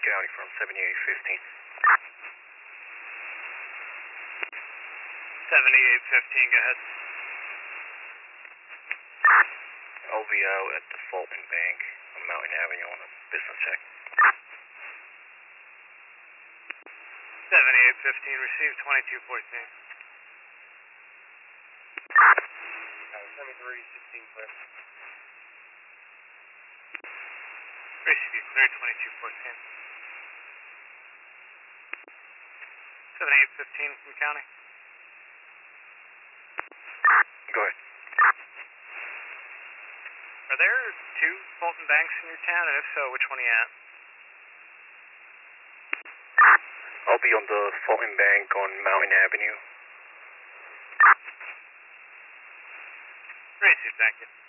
County from 7815. 7815, go ahead. LVO at the Fulton Bank on Mountain Avenue on a business check. 7815, received 2214. 7316 clear. Received clear 2214. 7815 from county. Go ahead. Are there two Fulton Banks in your town, and if so, which one are you at? I'll be on the Fulton Bank on Mountain Avenue. Received, thank you.